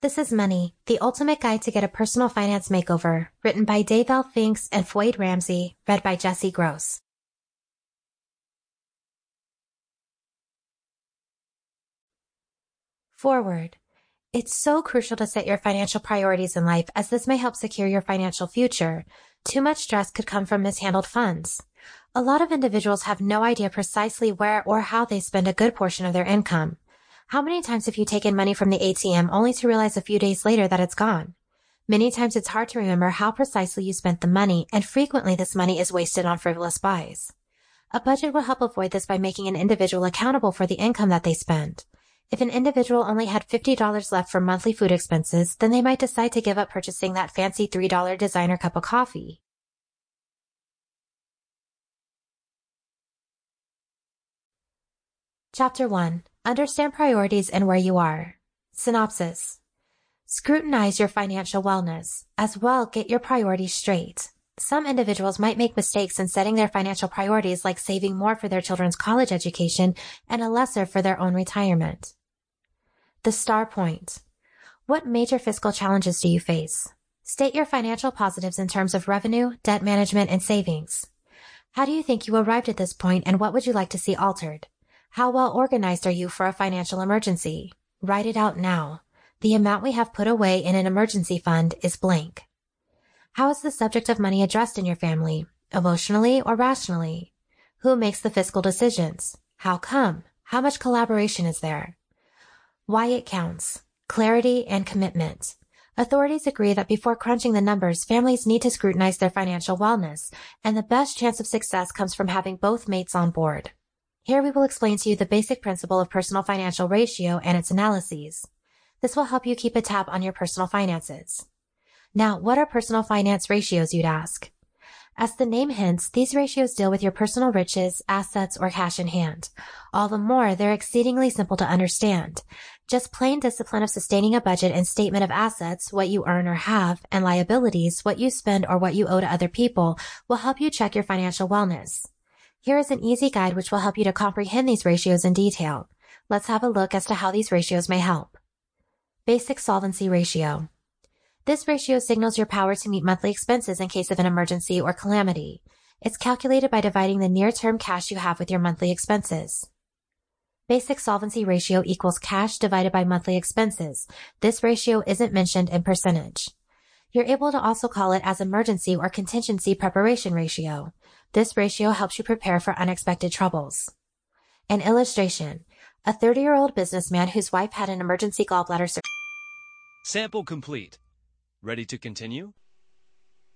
This is Money, the ultimate guide to get a personal finance makeover, written by Dave L. Finks and Floyd Ramsey, read by Jesse Gross. Forward. It's so crucial to set your financial priorities in life, as this may help secure your financial future. Too much stress could come from mishandled funds. A lot of individuals have no idea precisely where or how they spend a good portion of their income. How many times have you taken money from the ATM only to realize a few days later that it's gone? Many times it's hard to remember how precisely you spent the money, and frequently this money is wasted on frivolous buys. A budget will help avoid this by making an individual accountable for the income that they spend. If an individual only had $50 left for monthly food expenses, then they might decide to give up purchasing that fancy $3 designer cup of coffee. Chapter 1. Understand priorities and where you are. Synopsis. Scrutinize your financial wellness. As well, get your priorities straight. Some individuals might make mistakes in setting their financial priorities, like saving more for their children's college education and a lesser for their own retirement. The star point. What major fiscal challenges do you face? State your financial positives in terms of revenue, debt management, and savings. How do you think you arrived at this point, and what would you like to see altered? How well organized are you for a financial emergency? Write it out now. The amount we have put away in an emergency fund is blank. How is the subject of money addressed in your family, emotionally or rationally? Who makes the fiscal decisions? How come? How much collaboration is there? Why it counts. Clarity and commitment. Authorities agree that before crunching the numbers, families need to scrutinize their financial wellness, and the best chance of success comes from having both mates on board. Here we will explain to you the basic principle of personal financial ratio and its analyses. This will help you keep a tab on your personal finances. Now, what are personal finance ratios, you'd ask? As the name hints, these ratios deal with your personal riches, assets, or cash in hand. All the more, they're exceedingly simple to understand. Just plain discipline of sustaining a budget and statement of assets, what you earn or have, and liabilities, what you spend or what you owe to other people, will help you check your financial wellness. Here is an easy guide which will help you to comprehend these ratios in detail. Let's have a look as to how these ratios may help. Basic solvency ratio. This ratio signals your power to meet monthly expenses in case of an emergency or calamity. It's calculated by dividing the near-term cash you have with your monthly expenses. Basic solvency ratio equals cash divided by monthly expenses. This ratio isn't mentioned in percentage. You're able to also call it as emergency or contingency preparation ratio. This ratio helps you prepare for unexpected troubles. An illustration. A 30-year-old businessman whose wife had an emergency gallbladder surgery. Sample complete. Ready to continue?